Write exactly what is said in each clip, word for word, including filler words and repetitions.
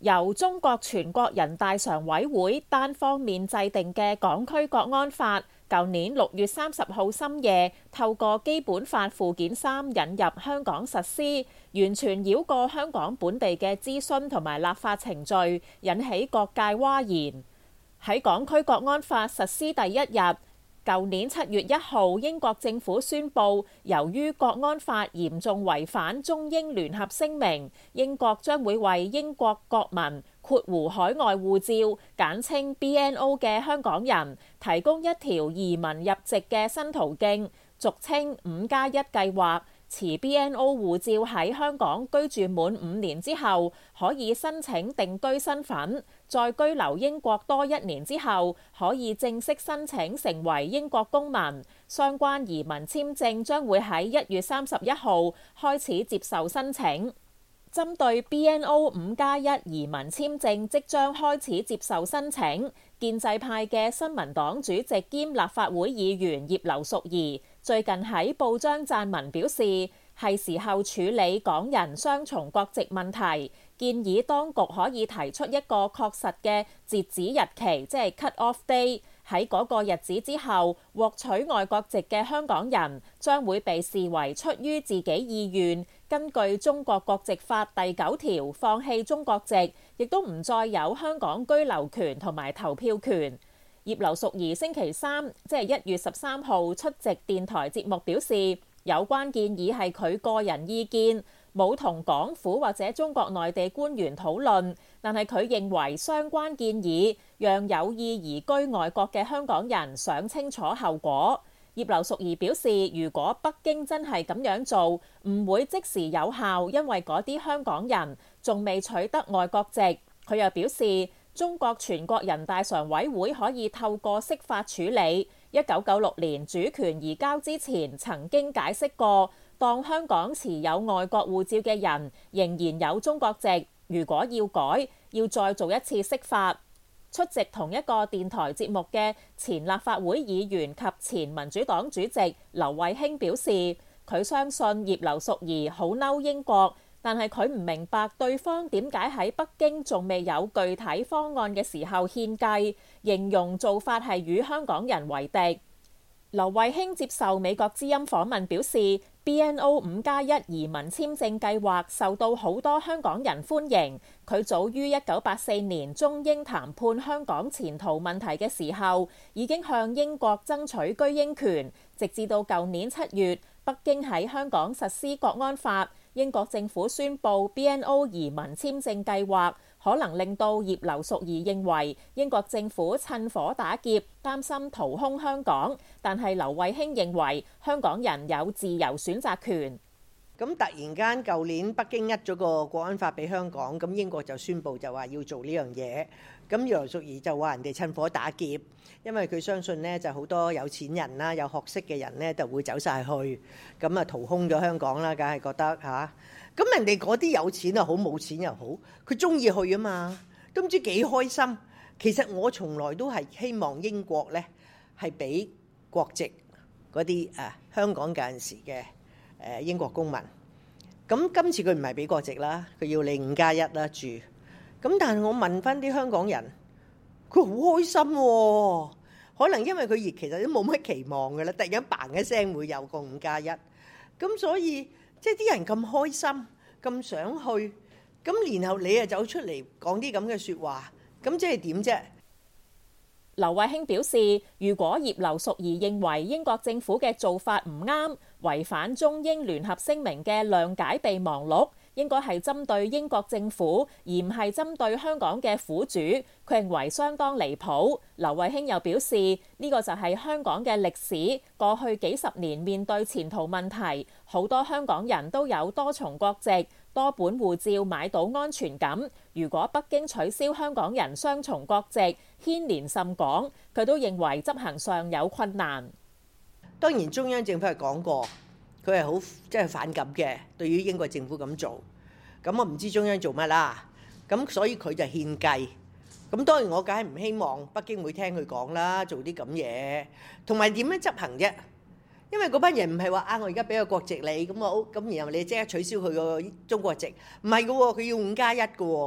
由中國全國人大常委會單方面制定嘅港區國安法，舊年六月三十號深夜透過基本法附件三引入香港實施，完全繞過香港本地嘅諮詢同埋立法程序，引起各界譁然。喺港區國安法實施第一日，舊年七月一號，英國政府宣布，由於國安法嚴重違反中英聯合聲明，英國將會為英國國民（括弧海外護照，簡稱 B N O） 嘅香港人提供一條移民入籍嘅新途徑，俗稱五加一計劃。持 B N O 護照喺香港居住滿五年之後，可以申請定居身份；再居留英國多一年之後，可以正式申請成為英國公民。相關移民簽證將會喺一月三十一號開始接受申請。針對 B N O 五加一移民簽證即將開始接受申請，建制派嘅新民黨主席兼立法會議員葉劉淑儀最近喺報章撰文表示，係時候處理港人雙重國籍問題，建議當局可以提出一個確實嘅截止日期，即係 cut off day。喺嗰個日子之後，獲取外國籍嘅香港人將會被視為出於自己意願，根據中國國籍法第九條放棄中國籍，亦都唔再有香港居留權同埋投票權。葉劉淑儀星期三，即係一月十三號出席電台節目表示，有關建議係佢個人意見，冇同港府或者中國內地官員討論，但係佢認為相關建議讓有意移居外國嘅香港人想清楚後果。葉劉淑儀表示，如果北京真係咁樣做，唔會即時有效，因為嗰啲香港人仲未取得外國籍。佢又表示，中國全國人大常委會可以透過釋法處理。一九九六年主權移交之前曾經解釋過，當香港持有外國護照嘅人仍然有中國籍，如果要改，要再做一次釋法。出席同一個電台節目嘅前立法會議員及前民主黨主席劉慧卿表示，佢相信葉劉淑儀好嬲英國，但係佢唔明白對方點解喺北京仲未有具體方案嘅時候獻計，形容做法係與香港人為敵。劉慧卿接受美國之音訪問表示， B N O 五加一移民簽證計劃受到好多香港人歡迎。佢早於一九八四年中英談判香港前途問題嘅時候，已經向英國爭取居英權，直至到舊年七月，北京喺香港實施國安法，英國政府宣布 B N O 移民簽證計劃，可能令到葉劉淑儀認為英國政府趁火打劫，擔心掏空香港。但係劉慧卿認為香港人有自由選擇權。 咁突然間，舊年北京呃咗個國安法俾香港，咁英國就宣布就話要做呢樣嘢。咁葉劉淑儀就話人哋趁火打劫，因為佢相信呢就好多有錢人啦、有學識嘅人呢就會走晒去，咁啊掏空咗香港啦，梗係覺得嚇。咁、啊、人哋嗰啲有錢又好，冇錢又好，佢中意去啊嘛，都唔知幾開心。其實我從來都係希望英國呢係俾國籍嗰啲誒香港嗰陣時嘅誒英國公民。咁今次佢唔係俾國籍啦，佢要你五加一啦住。咁但係我問翻啲香港人，佢好開心喎。可能因為佢亦其實都冇乜期望嘅啦，突然間嘭一聲會有個五加一。咁所以即係啲人咁開心，咁想去，咁然後你又走出嚟講啲咁嘅説話，咁即係點啫？ 劉慧卿表示，如果葉劉淑儀認為英國政府嘅做法唔啱，違反中英聯合聲明嘅諒解備忘錄，應該係針對英國政府，而唔係針對香港嘅苦主。佢認為相當離譜。劉慧卿又表示，呢個就係香港嘅歷史，過去幾十年面對前途問題，好多香港人都有多重國籍、多本護照買到安全感。如果北京取消香港人雙重國籍，牽連甚廣，佢都認為執行上有困難。 當然中央政府係講過，佢係好即係反感嘅，對於英國政府咁做。咁我唔知中央做乜啦。咁所以佢就獻計。咁當然我梗係唔希望北京會聽佢講啦，做啲咁嘢。同埋點樣執行啫？因為嗰班人唔係話啊，我而家俾個國籍你，咁我咁然後你即刻取消佢個中國籍，唔係嘅喎，佢要五加一嘅喎。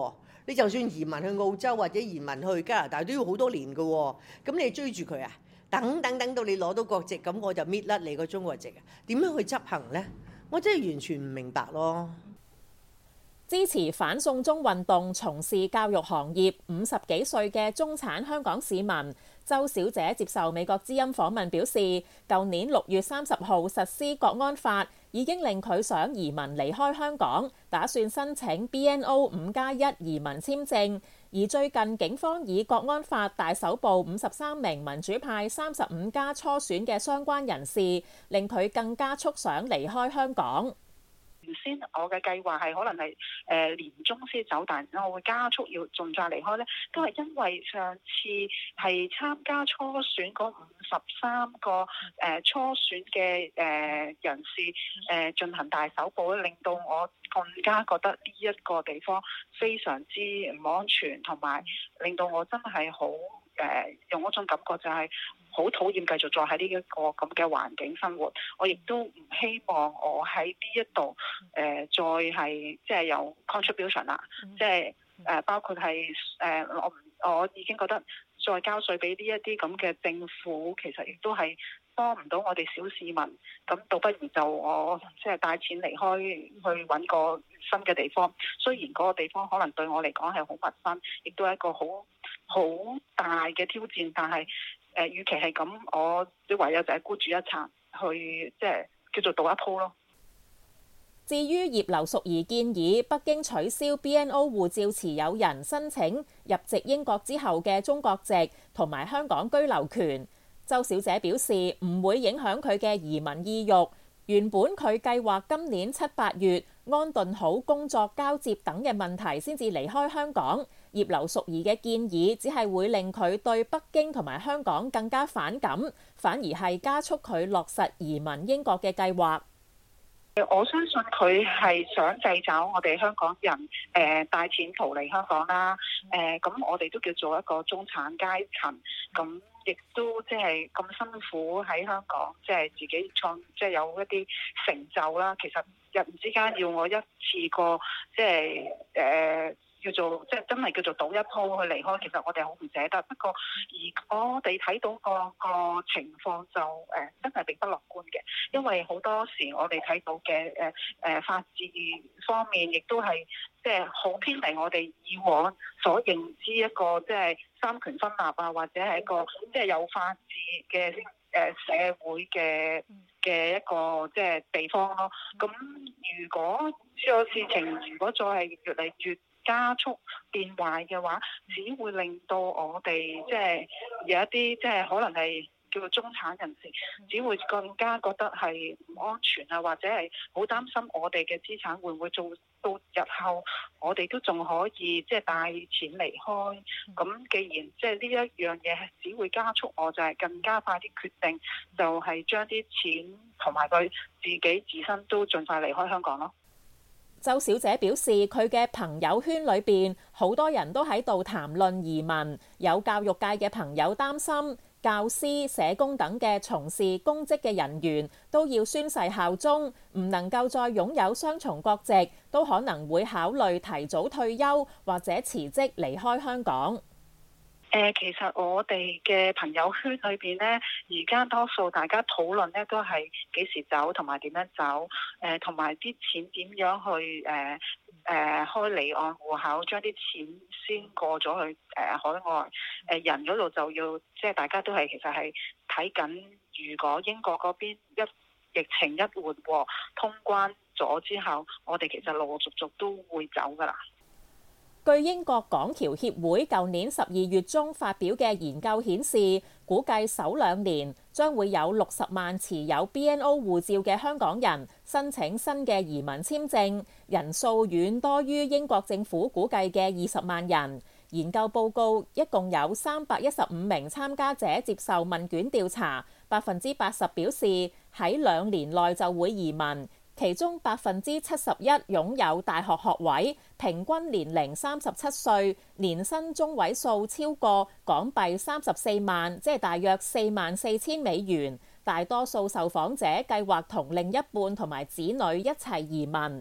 你就算移民去澳洲或者移民去加拿大都要好多年㗎喎，咁你追住佢啊？等等等到你攞到國籍，咁我就搣甩你個中國籍啊？點樣去執行呢？我真係完全唔明白咯。 支持反送中運動、從事教育行業五十幾歲嘅中產香港市民周小姐接受美國之音訪問表示，舊年六月三十號實施國安法已經令佢想移民離開香港，打算申請 B N O 五加一移民簽證。而最近警方以國安法大搜捕五十三名民主派三十五家初選嘅相關人士，令佢更加速想離開香港。 原先我嘅計劃係可能係誒年中先走，但係我會加速要盡快離開咧，都係因為上次係參加初選嗰五十三個誒、呃、初選嘅誒、呃、人士誒、呃、進行大搜捕咧，令到我更加覺得呢一個地方非常之唔安全，同埋令到我真係好誒用嗰種感覺就係好討厭繼續再喺呢一個咁嘅環境生活。我亦都唔希望我喺呢一度誒再係即係有 contribution 啦，即係誒包括係誒、呃、我我已經覺得再交稅俾呢一啲咁嘅政府，其實亦都係幫唔到我哋小市民。咁倒不如就我即係帶錢離開去揾個新嘅地方。雖然嗰個地方可能對我嚟講係好陌生，亦都係一個好好大嘅挑戰，但係誒，與其係咁，我唯有就係孤注一擲，去即係叫做賭一鋪咯。 至於葉劉淑儀建議北京取消 B N O 護照持有人申請入籍英國之後嘅中國籍同埋香港居留權，周小姐表示唔會影響佢嘅移民意欲。原本佢計劃今年七八月安頓好工作交接等嘅問題先至離開香港。葉劉淑儀嘅建議只係會令佢對北京同埋香港更加反感，反而係加速佢落實移民英國嘅計劃。 我相信佢係想製造我哋香港人誒帶錢逃離香港啦。誒咁我哋都叫做一個中產階層，咁亦都即係咁辛苦喺香港，即係自己創，即係有一啲成就啦。其實突然之間要我一次過即係誒。叫做即係真係叫做賭一鋪去離開，其實我哋好唔捨得。不過而我哋睇到個個情況就誒、呃、真係並不樂觀嘅，因為好多時我哋睇到嘅誒誒法治方面，亦都係即係好偏離我哋以往所認知一個即係三權分立啊，或者係一個即係有法治嘅誒、呃、社會嘅嘅一個即係地方咯。咁如果呢個事情如果再係越嚟越加速變壞嘅話，只會令到我哋即係有一啲即係可能係叫做中產人士，只會更加覺得係唔安全啊，或者係好擔心我哋嘅資產會唔會做到日後我哋都仲可以即係帶錢離開。咁既然即係呢一樣嘢只會加速，我就係更加快啲決定，就係將啲錢同埋佢自己自身都盡快離開香港咯。 周小姐表示，佢嘅朋友圈裏邊好多人都喺度談論移民，有教育界嘅朋友擔心教師、社工等嘅從事公職嘅人員都要宣誓效忠，唔能夠再擁有雙重國籍，都可能會考慮提早退休或者辭職離開香港。 誒，其實我哋嘅朋友圈裏邊咧，而家多數大家討論咧都係幾時走同埋點樣走，誒同埋啲錢點樣去誒誒、呃呃、開離岸戶口，將啲錢先過咗去誒、呃、海外，誒、呃、人嗰度就要即係大家都係其實係睇緊，如果英國嗰邊一疫情一緩和通關咗之後，我哋其實陸陸續續都會走㗎喇。 據英國港僑協會舊年十二月中發表嘅研究顯示，估計首兩年將會有六十萬持有 B N O 護照嘅香港人申請新嘅移民簽證，人數遠多於英國政府估計嘅二十萬人。研究報告一共有三百一十五名參加者接受問卷調查，百分之八十表示喺兩年內就會移民。其中百分之七十一擁有大學學位，平均年齡三十七歲，年薪中位數超過港幣三十四萬，即係大約四萬四千美元。大多數受訪者計劃同另一半同埋子女一齊移民。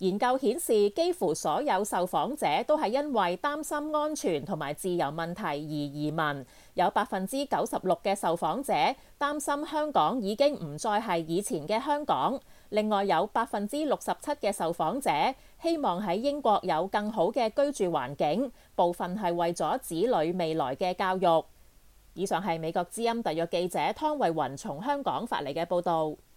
研究顯示，幾乎所有受訪者都係因為擔心安全同埋自由問題而移民。有百分之九十六嘅受訪者擔心香港已經唔再係以前嘅香港。另外有百分之六十七嘅受訪者希望喺英國有更好嘅居住環境，部分係為咗子女未來嘅教育。以上係美國之音特約記者湯慧雲從香港發嚟嘅報導。